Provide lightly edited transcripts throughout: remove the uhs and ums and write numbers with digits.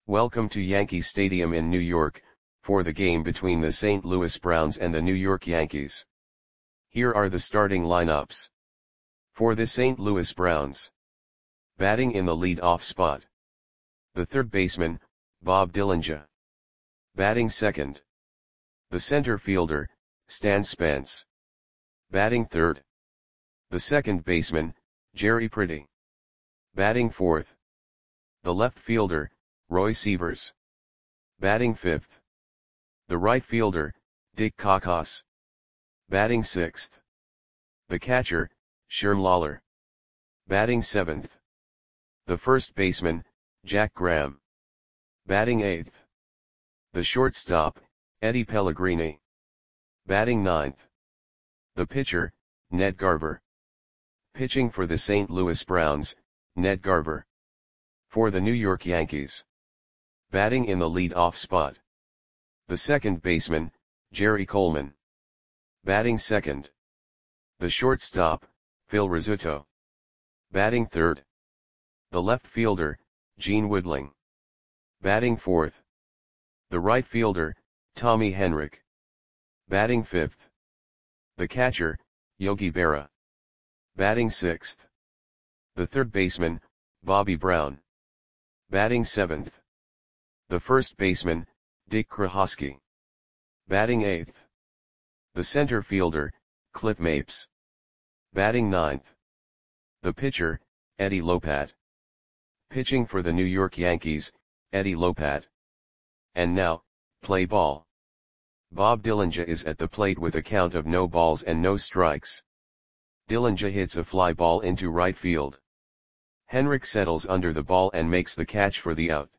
Welcome to Yankee Stadium in New York, for the game between the St. Louis Browns and the New York Yankees. Here are the starting lineups. For the St. Louis Browns. Batting in the lead-off spot. The third baseman, Bob Dillinger. Batting second. The center fielder, Stan Spence. Batting third. The second baseman, Jerry Pretty. Batting fourth. The left fielder, Roy Sievers. Batting fifth. The right fielder, Dick Cocos. Batting sixth. The catcher, Sherm Lawler. Batting seventh. The first baseman, Jack Graham. Batting eighth. The shortstop, Eddie Pellegrini. Batting ninth. The pitcher, Ned Garver. Pitching for the St. Louis Browns, Ned Garver. For the New York Yankees. Batting in the lead-off spot. The second baseman, Jerry Coleman. Batting second. The shortstop, Phil Rizzuto. Batting third. The left fielder, Gene Woodling. Batting fourth. The right fielder, Tommy Henrich. Batting fifth. The catcher, Yogi Berra. Batting sixth. The third baseman, Bobby Brown. Batting seventh. The first baseman, Dick Krahosky. Batting eighth. The center fielder, Cliff Mapes. Batting ninth. The pitcher, Eddie Lopat. Pitching for the New York Yankees, Eddie Lopat. And now, play ball. Bob Dillinger is at the plate with a count of no balls and no strikes. Dillinger hits a fly ball into right field. Henrich settles under the ball and makes the catch for the out.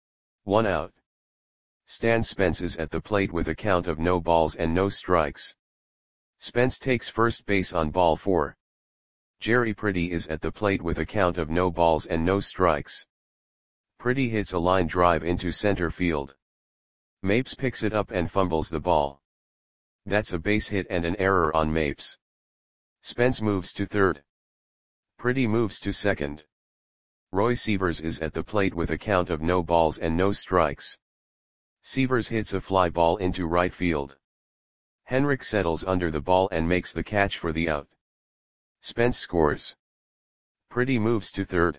1 out. Stan Spence is at the plate with a count of no balls and no strikes. Spence takes first base on ball 4. Jerry Pretty is at the plate with a count of no balls and no strikes. Pretty hits a line drive into center field. Mapes picks it up and fumbles the ball. That's a base hit and an error on Mapes. Spence moves to third. Pretty moves to second. Roy Sievers is at the plate with a count of no balls and no strikes. Sievers hits a fly ball into right field. Henrich settles under the ball and makes the catch for the out. Spence scores. Pretty moves to third.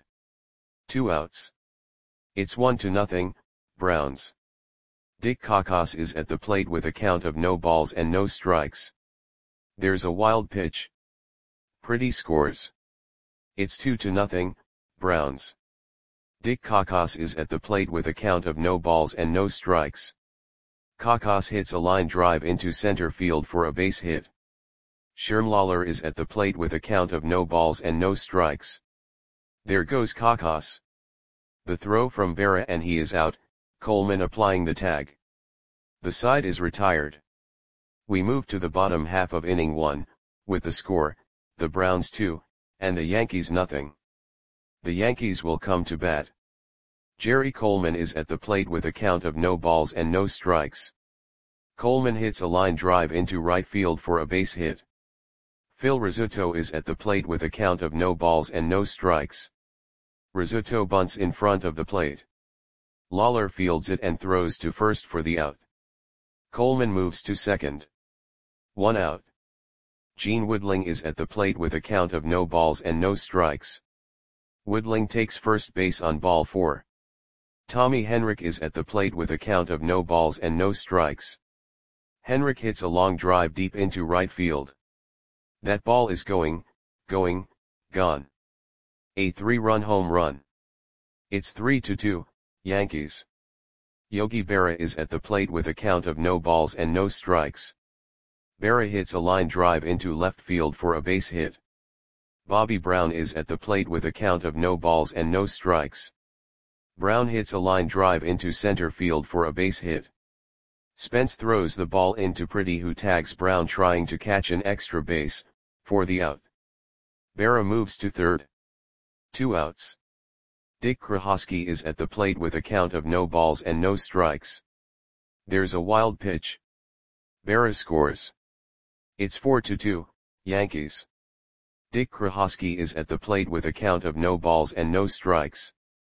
2 outs. It's 1-0, Browns. Dick Cocos is at the plate with a count of no balls and no strikes. There's a wild pitch. Pretty scores. It's 2-0, Browns. Dick Cocos is at the plate with a count of no balls and no strikes. Cocos hits a line drive into center field for a base hit. Sherm Lawler is at the plate with a count of no balls and no strikes. There goes Cocos. The throw from Berra and he is out, Coleman applying the tag. The side is retired. We move to the bottom half of inning 1, with the score, the Browns 2, and the Yankees nothing. The Yankees will come to bat. Jerry Coleman is at the plate with a count of no balls and no strikes. Coleman hits a line drive into right field for a base hit. Phil Rizzuto is at the plate with a count of no balls and no strikes. Rizzuto bunts in front of the plate. Lawler fields it and throws to first for the out. Coleman moves to second. 1 out. Gene Woodling is at the plate with a count of no balls and no strikes. Woodling takes first base on ball 4. Tommy Henrich is at the plate with a count of no balls and no strikes. Henrich hits a long drive deep into right field. That ball is gone. A 3-run home run. It's 3-2, Yankees. Yogi Berra is at the plate with a count of no balls and no strikes. Berra hits a line drive into left field for a base hit. Bobby Brown is at the plate with a count of no balls and no strikes. Brown hits a line drive into center field for a base hit. Spence throws the ball into Pretty, who tags Brown trying to catch an extra base, for the out. Berra moves to third. 2 outs. Dick Krahosky is at the plate with a count of no balls and no strikes. There's a wild pitch. Berra scores. It's 4-2, Yankees. Dick Krahosky is at the plate with a count of no balls and no strikes.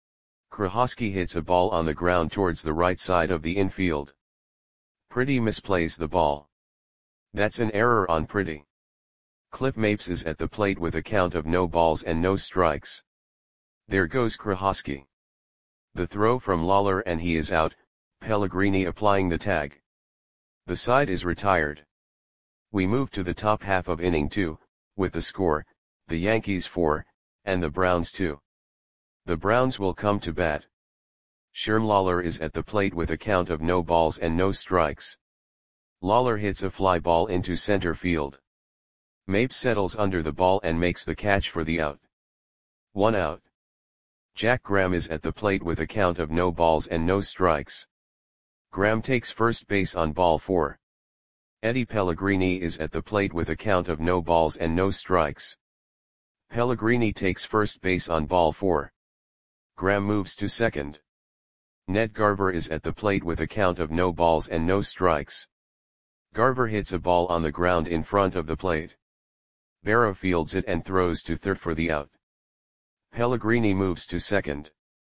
Krahosky hits a ball on the ground towards the right side of the infield. Pretty misplays the ball. That's an error on Pretty. Cliff Mapes is at the plate with a count of no balls and no strikes. There goes Krahosky. The throw from Lawler and he is out, Pellegrini applying the tag. The side is retired. We move to the top half of inning 2, with the score, the Yankees 4, and the Browns 2. The Browns will come to bat. Sherm Lawler is at the plate with a count of no balls and no strikes. Lawler hits a fly ball into center field. Mapes settles under the ball and makes the catch for the out. 1 out. Jack Graham is at the plate with a count of no balls and no strikes. Graham takes first base on ball 4. Eddie Pellegrini is at the plate with a count of no balls and no strikes. Pellegrini takes first base on ball 4. Graham moves to second. Ned Garver is at the plate with a count of no balls and no strikes. Garver hits a ball on the ground in front of the plate. Barrow fields it and throws to third for the out. Pellegrini moves to second.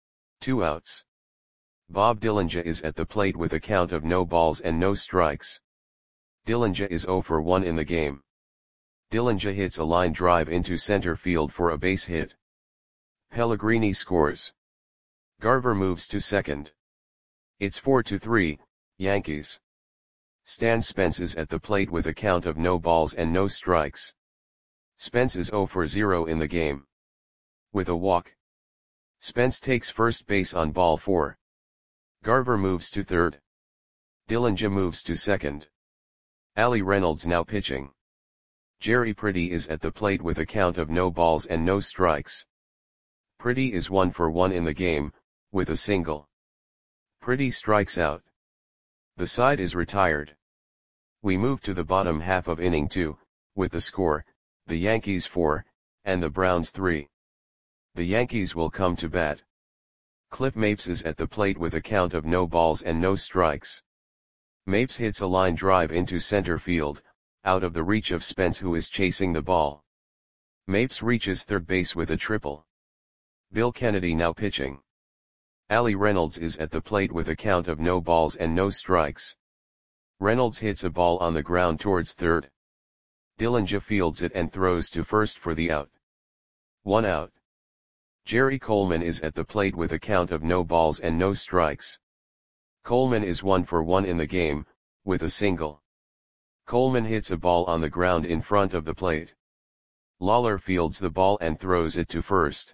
2 outs. Bob Dillinger is at the plate with a count of no balls and no strikes. Dillinger is 0 for 1 in the game. Dillinger hits a line drive into center field for a base hit. Pellegrini scores. Garver moves to second. It's 4-3, Yankees. Stan Spence is at the plate with a count of no balls and no strikes. Spence is 0 for 0 in the game. With a walk. Spence takes first base on ball 4. Garver moves to third. Dillinger moves to second. Ali Reynolds now pitching. Jerry Pretty is at the plate with a count of no balls and no strikes. Pretty is 1 for 1 in the game, with a single. Pretty strikes out. The side is retired. We move to the bottom half of inning 2, with the score, the Yankees 4, and the Browns 3. The Yankees will come to bat. Cliff Mapes is at the plate with a count of no balls and no strikes. Mapes hits a line drive into center field, out of the reach of Spence who is chasing the ball. Mapes reaches third base with a triple. Bill Kennedy now pitching. Ali Reynolds is at the plate with a count of no balls and no strikes. Reynolds hits a ball on the ground towards third. Dillinger fields it and throws to first for the out. 1 out. Jerry Coleman is at the plate with a count of no balls and no strikes. Coleman is 1 for 1 in the game, with a single. Coleman hits a ball on the ground in front of the plate. Lawler fields the ball and throws it to first.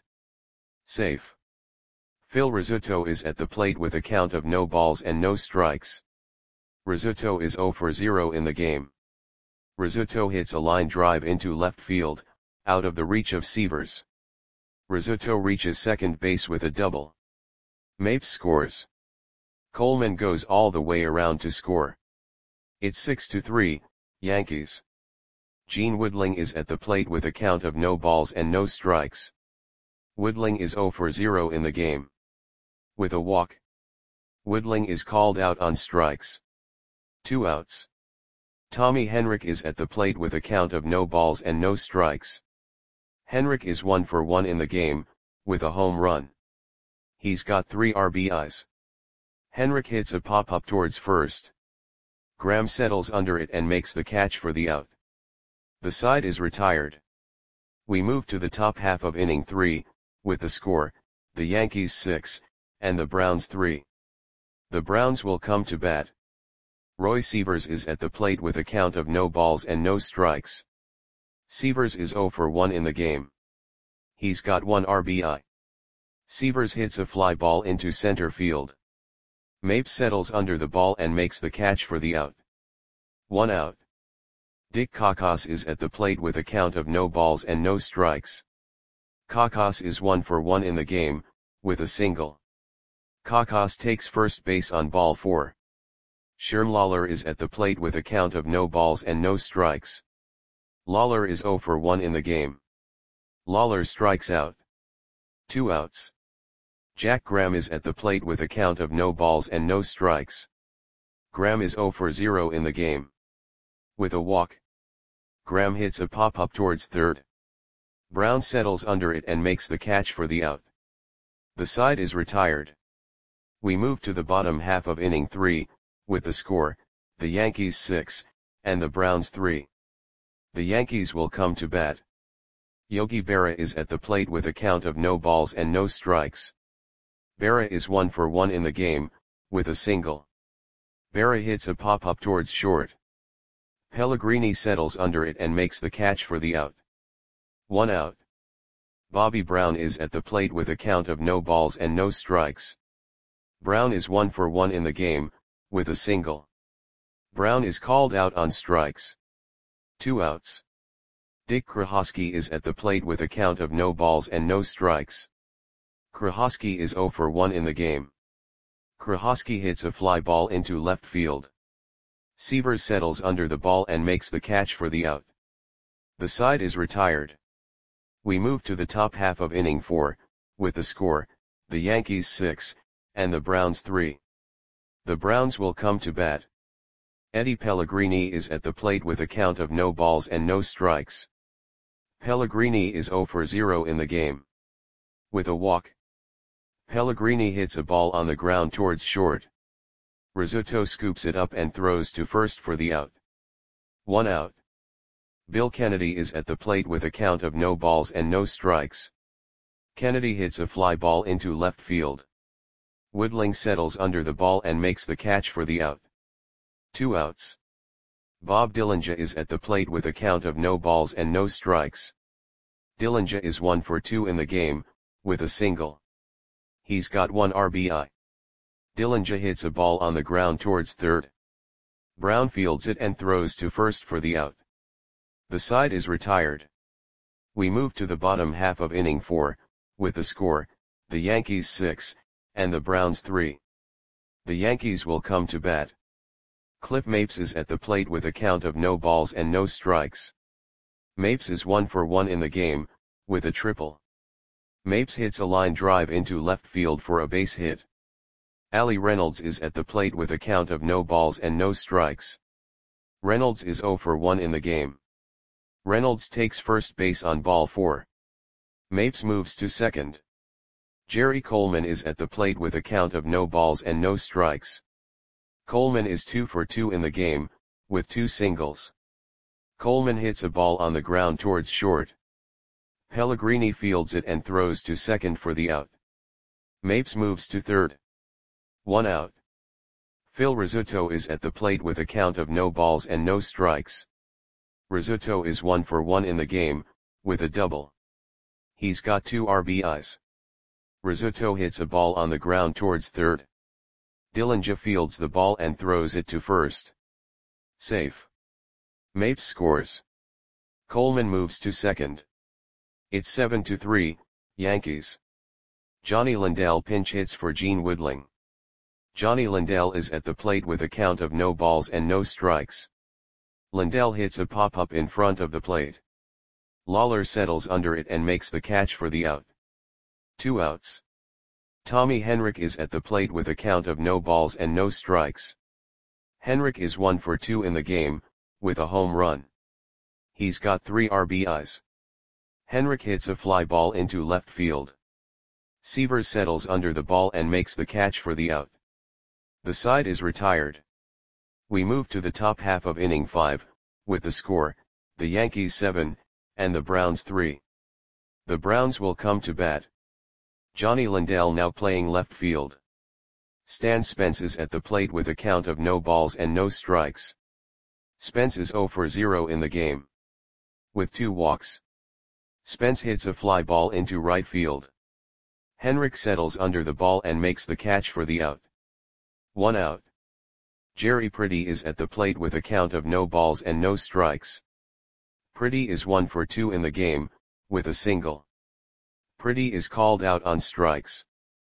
Safe. Phil Rizzuto is at the plate with a count of no balls and no strikes. Rizzuto is 0 for 0 in the game. Rizzuto hits a line drive into left field, out of the reach of Severs. Rizzuto reaches second base with a double. Mapes scores. Coleman goes all the way around to score. It's 6-3, Yankees. Gene Woodling is at the plate with a count of no balls and no strikes. Woodling is 0 for 0 in the game. With a walk. Woodling is called out on strikes. 2 outs. Tommy Henrich is at the plate with a count of no balls and no strikes. Henrich is 1 for 1 in the game, with a home run. He's got 3 RBIs. Henrich hits a pop-up towards first. Graham settles under it and makes the catch for the out. The side is retired. We move to the top half of inning 3, with the score, the Yankees 6, and the Browns 3. The Browns will come to bat. Roy Severs is at the plate with a count of no balls and no strikes. Severs is 0 for 1 in the game. He's got 1 RBI. Severs hits a fly ball into center field. Mapes settles under the ball and makes the catch for the out. 1 out. Dick Kakos is at the plate with a count of no balls and no strikes. Kakos is 1 for 1 in the game, with a single. Kakos takes first base on ball 4. Sherm Lawler is at the plate with a count of no balls and no strikes. Lawler is 0 for 1 in the game. Lawler strikes out. 2 outs. Jack Graham is at the plate with a count of no balls and no strikes. Graham is 0 for 0 in the game. With a walk. Graham hits a pop-up towards third. Brown settles under it and makes the catch for the out. The side is retired. We move to the bottom half of inning 3, with the score, the Yankees 6, and the Browns 3. The Yankees will come to bat. Yogi Berra is at the plate with a count of no balls and no strikes. Berra is 1 for 1 in the game, with a single. Berra hits a pop-up towards short. Pellegrini settles under it and makes the catch for the out. 1 out. Bobby Brown is at the plate with a count of no balls and no strikes. Brown is 1 for 1 in the game, with a single. Brown is called out on strikes. 2 outs. Dick Krahosky is at the plate with a count of no balls and no strikes. Krahosky is 0 for 1 in the game. Krahosky hits a fly ball into left field. Seavers settles under the ball and makes the catch for the out. The side is retired. We move to the top half of inning 4, with the score, the Yankees 6, and the Browns 3. The Browns will come to bat. Eddie Pellegrini is at the plate with a count of no balls and no strikes. Pellegrini is 0 for 0 in the game. With a walk. Pellegrini hits a ball on the ground towards short. Rizzuto scoops it up and throws to first for the out. 1 out. Bill Kennedy is at the plate with a count of no balls and no strikes. Kennedy hits a fly ball into left field. Woodling settles under the ball and makes the catch for the out. 2 outs. Bob Dillinger is at the plate with a count of no balls and no strikes. Dillinger is 1 for 2 in the game, with a single. He's got 1 RBI. Dillinger hits a ball on the ground towards third. Brown fields it and throws to first for the out. The side is retired. We move to the bottom half of inning 4, with the score, the Yankees 6, and the Browns 3. The Yankees will come to bat. Cliff Mapes is at the plate with a count of no balls and no strikes. Mapes is 1 for 1 in the game, with a triple. Mapes hits a line drive into left field for a base hit. Ali Reynolds is at the plate with a count of no balls and no strikes. Reynolds is 0 for 1 in the game. Reynolds takes first base on ball 4. Mapes moves to second. Jerry Coleman is at the plate with a count of no balls and no strikes. Coleman is 2 for 2 in the game, with 2 singles. Coleman hits a ball on the ground towards short. Pellegrini fields it and throws to second for the out. Mapes moves to third. 1 out. Phil Rizzuto is at the plate with a count of no balls and no strikes. Rizzuto is 1 for 1 in the game, with a double. He's got 2 RBIs. Rizzuto hits a ball on the ground towards third. Dillinger fields the ball and throws it to first. Safe. Mapes scores. Coleman moves to second. It's 7-3, Yankees. Johnny Lindell pinch hits for Gene Woodling. Johnny Lindell is at the plate with a count of no balls and no strikes. Lindell hits a pop-up in front of the plate. Lawler settles under it and makes the catch for the out. 2 outs. Tommy Henrich is at the plate with a count of no balls and no strikes. Henrich is 1 for 2 in the game, with a home run. He's got 3 RBIs. Henrich hits a fly ball into left field. Seavers settles under the ball and makes the catch for the out. The side is retired. We move to the top half of inning 5, with the score, the Yankees 7, and the Browns 3. The Browns will come to bat. Johnny Lindell now playing left field. Stan Spence is at the plate with a count of no balls and no strikes. Spence is 0 for 0 in the game. With 2 walks. Spence hits a fly ball into right field. Henrich settles under the ball and makes the catch for the out. 1 out. Jerry Pretty is at the plate with a count of no balls and no strikes. Pretty is 1 for 2 in the game, with a single. Pretty is called out on strikes.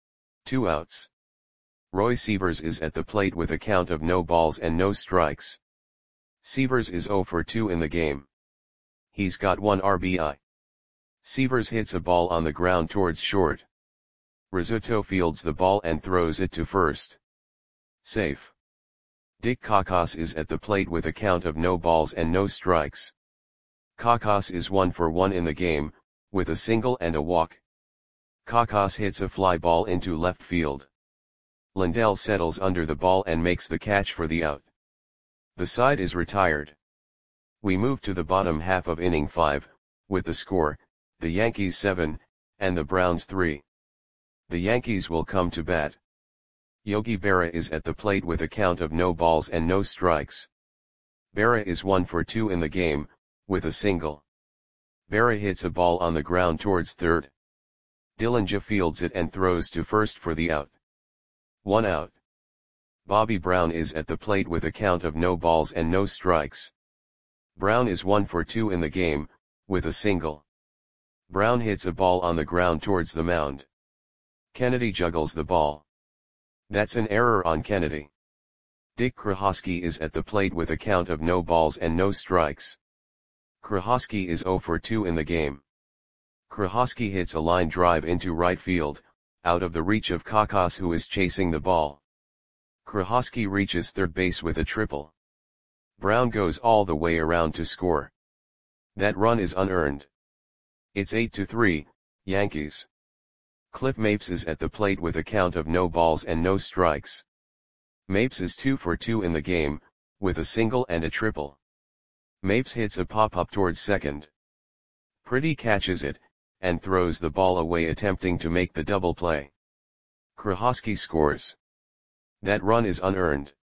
2 outs. Roy Seavers is at the plate with a count of no balls and no strikes. Seavers is 0 for 2 in the game. He's got 1 RBI. Seavers hits a ball on the ground towards short. Rizzuto fields the ball and throws it to first. Safe. Dick Kakos is at the plate with a count of no balls and no strikes. Kakos is 1 for 1 in the game, with a single and a walk. Kakas hits a fly ball into left field. Lindell settles under the ball and makes the catch for the out. The side is retired. We move to the bottom half of inning 5, with the score, the Yankees 7, and the Browns 3. The Yankees will come to bat. Yogi Berra is at the plate with a count of no balls and no strikes. Berra is 1 for 2 in the game, with a single. Berra hits a ball on the ground towards third. Dillinger fields it and throws to first for the out. 1 out. Bobby Brown is at the plate with a count of no balls and no strikes. Brown is 1 for 2 in the game, with a single. Brown hits a ball on the ground towards the mound. Kennedy juggles the ball. That's an error on Kennedy. Dick Krahosky is at the plate with a count of no balls and no strikes. Krahosky is 0 for 2 in the game. Krahosky hits a line drive into right field, out of the reach of Kakas, who is chasing the ball. Krahosky reaches third base with a triple. Brown goes all the way around to score. That run is unearned. It's 8-3, Yankees. Cliff Mapes is at the plate with a count of no balls and no strikes. Mapes is 2 for 2 in the game, with a single and a triple. Mapes hits a pop-up towards second. Pretty catches it, and throws the ball away, attempting to make the double play. Krahosky scores. That run is unearned.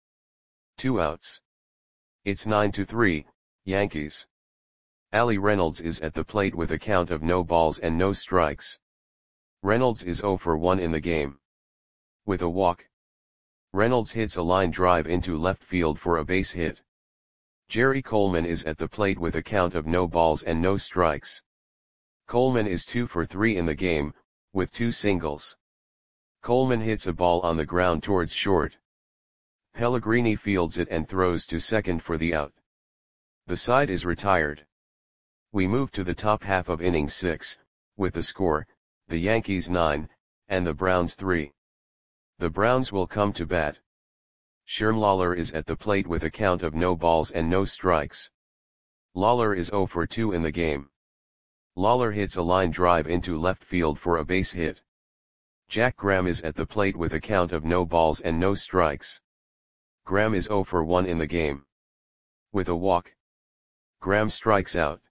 2 outs. It's 9-3, Yankees. Ali Reynolds is at the plate with a count of no balls and no strikes. Reynolds is 0 for 1 in the game. With a walk. Reynolds hits a line drive into left field for a base hit. Jerry Coleman is at the plate with a count of no balls and no strikes. Coleman is 2 for 3 in the game, with 2 singles. Coleman hits a ball on the ground towards short. Pellegrini fields it and throws to second for the out. The side is retired. We move to the top half of inning 6, with the score, the Yankees 9, and the Browns 3. The Browns will come to bat. Sherm Lawler is at the plate with a count of no balls and no strikes. Lawler is 0 for 2 in the game. Lawler hits a line drive into left field for a base hit. Jack Graham is at the plate with a count of no balls and no strikes. Graham is 0 for 1 in the game. With a walk. Graham strikes out.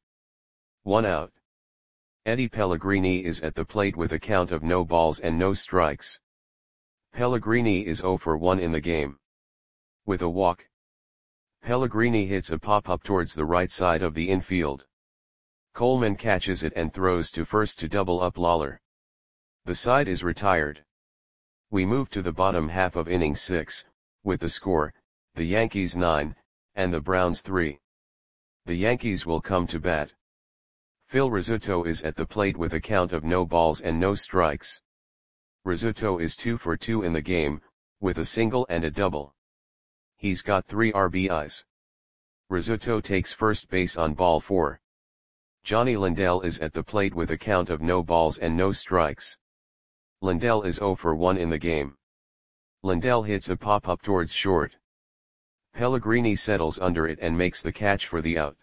1 out. Eddie Pellegrini is at the plate with a count of no balls and no strikes. Pellegrini is 0 for 1 in the game. With a walk. Pellegrini hits a pop-up towards the right side of the infield. Coleman catches it and throws to first to double up Lawler. The side is retired. We move to the bottom half of inning 6, with the score, the Yankees 9, and the Browns 3. The Yankees will come to bat. Phil Rizzuto is at the plate with a count of no balls and no strikes. Rizzuto is 2 for 2 in the game, with a single and a double. He's got 3 RBIs. Rizzuto takes first base on ball 4. Johnny Lindell is at the plate with a count of no balls and no strikes. Lindell is 0 for 1 in the game. Lindell hits a pop-up towards short. Pellegrini settles under it and makes the catch for the out.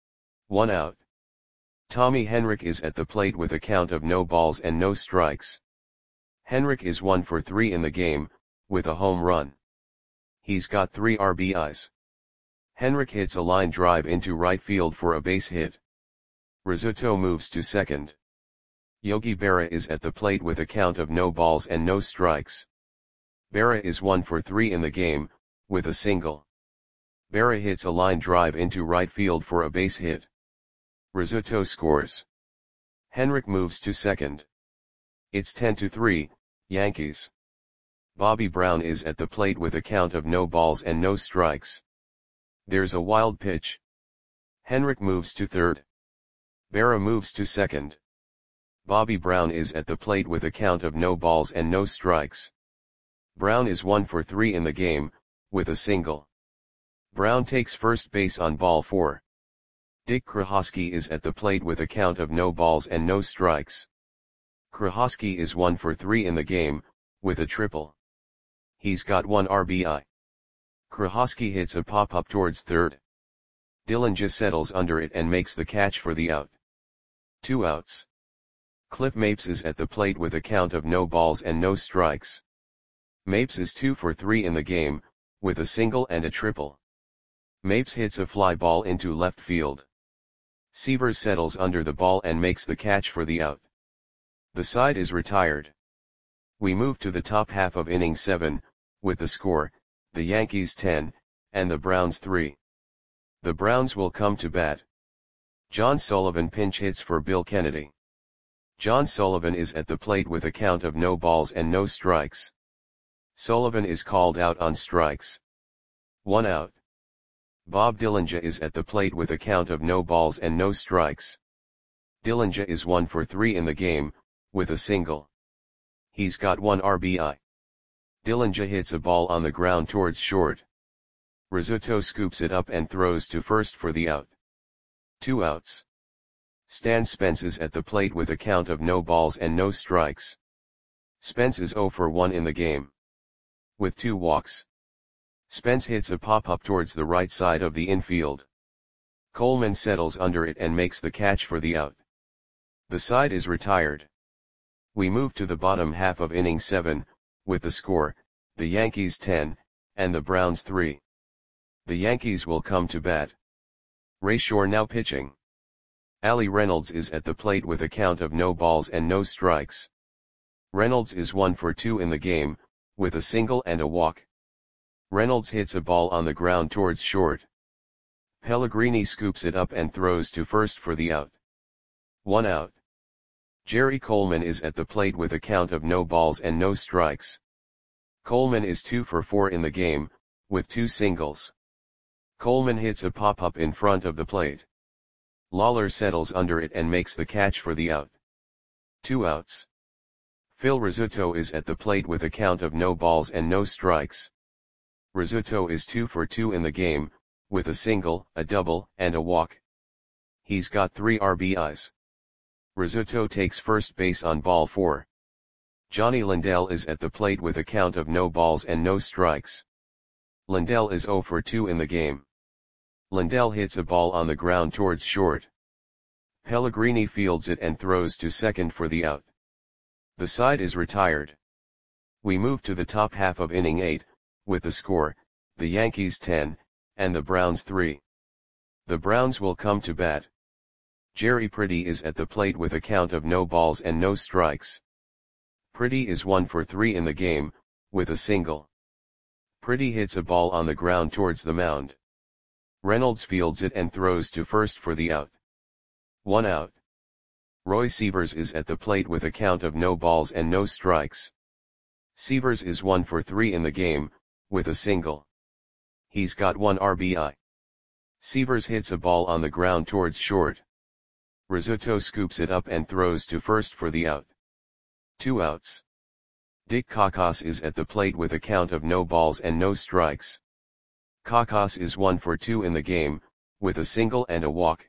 1 out. Tommy Henrich is at the plate with a count of no balls and no strikes. Henrich is 1 for 3 in the game, with a home run. He's got 3 RBIs. Henrich hits a line drive into right field for a base hit. Rizzuto moves to second. Yogi Berra is at the plate with a count of no balls and no strikes. Berra is 1 for 3 in the game, with a single. Berra hits a line drive into right field for a base hit. Rizzuto scores. Henrich moves to second. It's 10-3, Yankees. Bobby Brown is at the plate with a count of no balls and no strikes. There's a wild pitch. Henrich moves to third. Berra moves to second. Bobby Brown is at the plate with a count of no balls and no strikes. Brown is 1 for 3 in the game, with a single. Brown takes first base on ball 4. Dick Krahosky is at the plate with a count of no balls and no strikes. Krahosky is 1 for 3 in the game, with a triple. He's got 1 RBI. Krahosky hits a pop-up towards third. Dillinger settles under it and makes the catch for the out. 2 outs. Cliff Mapes is at the plate with a count of no balls and no strikes. Mapes is 2 for 3 in the game, with a single and a triple. Mapes hits a fly ball into left field. Sievers settles under the ball and makes the catch for the out. The side is retired. We move to the top half of inning 7, with the score, the Yankees 10, and the Browns 3. The Browns will come to bat. John Sullivan pinch hits for Bill Kennedy. John Sullivan is at the plate with a count of no balls and no strikes. Sullivan is called out on strikes. 1 out. Bob Dillinger is at the plate with a count of no balls and no strikes. Dillinger is 1 for 3 in the game, with a single. He's got 1 RBI. Dillinger hits a ball on the ground towards short. Rizzuto scoops it up and throws to first for the out. 2 outs. Stan Spence is at the plate with a count of no balls and no strikes. Spence is 0 for 1 in the game, with 2 walks. Spence hits a pop-up towards the right side of the infield. Coleman settles under it and makes the catch for the out. The side is retired. We move to the bottom half of inning 7, with the score, the Yankees 10, and the Browns 3. The Yankees will come to bat. Ray Shore now pitching. Ali Reynolds is at the plate with a count of no balls and no strikes. Reynolds is 1 for 2 in the game, with a single and a walk. Reynolds hits a ball on the ground towards short. Pellegrini scoops it up and throws to first for the out. 1 out. Jerry Coleman is at the plate with a count of no balls and no strikes. Coleman is 2 for 4 in the game, with 2 singles. Coleman hits a pop-up in front of the plate. Lawler settles under it and makes the catch for the out. 2 outs. Phil Rizzuto is at the plate with a count of no balls and no strikes. Rizzuto is 2 for 2 in the game, with a single, a double, and a walk. He's got 3 RBIs. Rizzuto takes first base on ball 4. Johnny Lindell is at the plate with a count of no balls and no strikes. Lindell is 0 for 2 in the game. Lindell hits a ball on the ground towards short. Pellegrini fields it and throws to second for the out. The side is retired. We move to the top half of inning 8, with the score, the Yankees 10, and the Browns 3. The Browns will come to bat. Jerry Pretty is at the plate with a count of no balls and no strikes. Pretty is 1 for 3 in the game, with a single. Pretty hits a ball on the ground towards the mound. Reynolds fields it and throws to first for the out. 1 out. Roy Sievers is at the plate with a count of no balls and no strikes. Sievers is 1 for 3 in the game, with a single. He's got 1 RBI. Sievers hits a ball on the ground towards short. Rizzuto scoops it up and throws to first for the out. 2 outs. Dick Kakos is at the plate with a count of no balls and no strikes. Kakos is 1 for 2 in the game, with a single and a walk.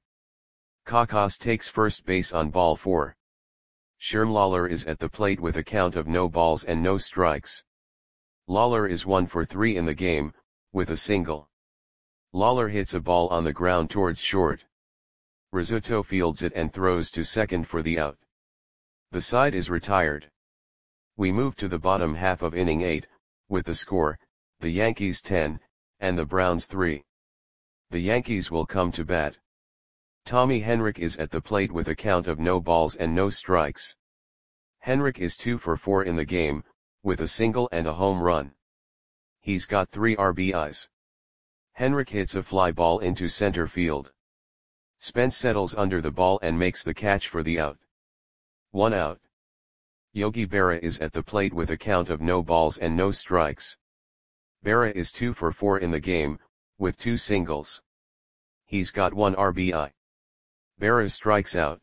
Kakos takes first base on ball 4. Sherm Lawler is at the plate with a count of no balls and no strikes. Lawler is 1 for 3 in the game, with a single. Lawler hits a ball on the ground towards short. Rizzuto fields it and throws to second for the out. The side is retired. We move to the bottom half of inning 8, with the score, the Yankees 10, and the Browns 3. The Yankees will come to bat. Tommy Henrich is at the plate with a count of no balls and no strikes. Henrich is 2 for 4 in the game, with a single and a home run. He's got 3 RBIs. Henrich hits a fly ball into center field. Spence settles under the ball and makes the catch for the out. 1 out. Yogi Berra is at the plate with a count of no balls and no strikes. Berra is 2 for 4 in the game, with 2 singles. He's got 1 RBI. Berra strikes out.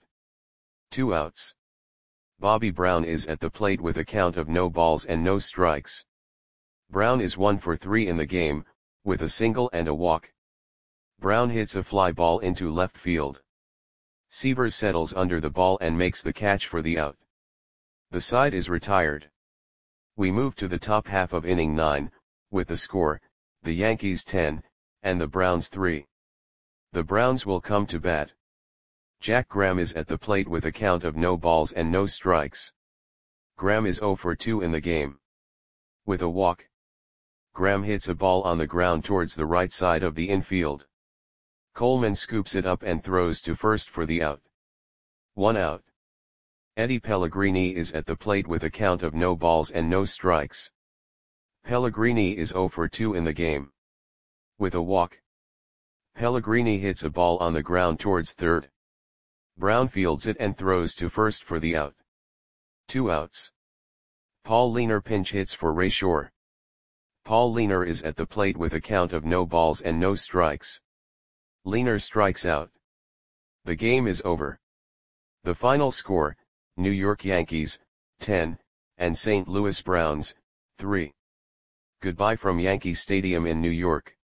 2 outs. Bobby Brown is at the plate with a count of no balls and no strikes. Brown is 1 for 3 in the game, with a single and a walk. Brown hits a fly ball into left field. Sievers settles under the ball and makes the catch for the out. The side is retired. We move to the top half of inning 9, with the score, the Yankees 10, and the Browns 3. The Browns will come to bat. Jack Graham is at the plate with a count of no balls and no strikes. Graham is 0 for 2 in the game. With a walk, Graham hits a ball on the ground towards the right side of the infield. Coleman scoops it up and throws to first for the out. 1 out. Eddie Pellegrini is at the plate with a count of no balls and no strikes. Pellegrini is 0 for 2 in the game. With a walk, Pellegrini hits a ball on the ground towards third. Brown fields it and throws to first for the out. 2 outs. Paul Lehner pinch hits for Ray Shore. Paul Lehner is at the plate with a count of no balls and no strikes. Lehner strikes out. The game is over. The final score, New York Yankees, 10, and St. Louis Browns, 3. Goodbye from Yankee Stadium in New York.